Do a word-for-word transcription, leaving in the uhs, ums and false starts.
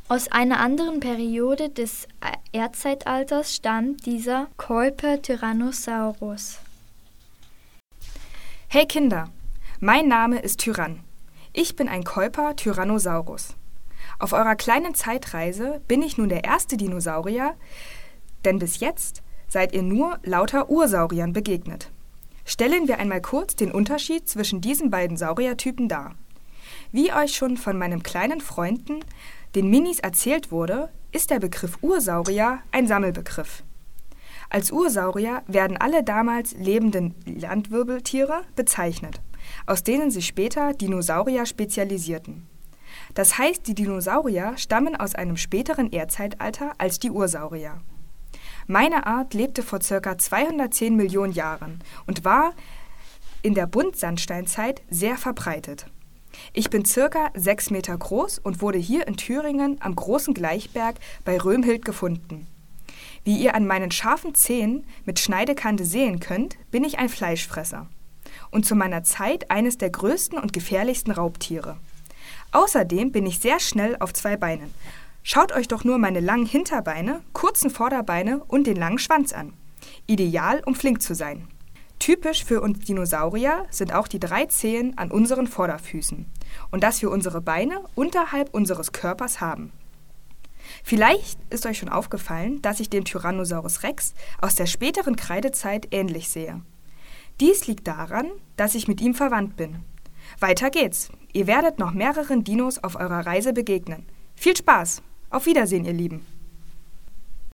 Aus einer anderen Periode des Erdzeitalters stammt dieser Keuper Tyrannosaurus. Hey Kinder, mein Name ist Tyrann. Ich bin ein Keuper Tyrannosaurus. Auf eurer kleinen Zeitreise bin ich nun der erste Dinosaurier, denn bis jetzt seid ihr nur lauter Ursauriern begegnet. Stellen wir einmal kurz den Unterschied zwischen diesen beiden Sauriertypen dar. Wie euch schon von meinen kleinen Freunden, den Minis, erzählt wurde, ist der Begriff Ursaurier ein Sammelbegriff. Als Ursaurier werden alle damals lebenden Landwirbeltiere bezeichnet, aus denen sich später Dinosaurier spezialisierten. Das heißt, die Dinosaurier stammen aus einem späteren Erdzeitalter als die Ursaurier. Meine Art lebte vor ca. zweihundertzehn Millionen Jahren und war in der Buntsandsteinzeit sehr verbreitet. Ich bin ca. sechs Meter groß und wurde hier in Thüringen am Großen Gleichberg bei Römhild gefunden. Wie ihr an meinen scharfen Zähnen mit Schneidekante sehen könnt, bin ich ein Fleischfresser und zu meiner Zeit eines der größten und gefährlichsten Raubtiere. Außerdem bin ich sehr schnell auf zwei Beinen. Schaut euch doch nur meine langen Hinterbeine, kurzen Vorderbeine und den langen Schwanz an. Ideal, um flink zu sein. Typisch für uns Dinosaurier sind auch die drei Zehen an unseren Vorderfüßen und dass wir unsere Beine unterhalb unseres Körpers haben. Vielleicht ist euch schon aufgefallen, dass ich dem Tyrannosaurus Rex aus der späteren Kreidezeit ähnlich sehe. Dies liegt daran, dass ich mit ihm verwandt bin. Weiter geht's. Ihr werdet noch mehreren Dinos auf eurer Reise begegnen. Viel Spaß! Auf Wiedersehen, ihr Lieben!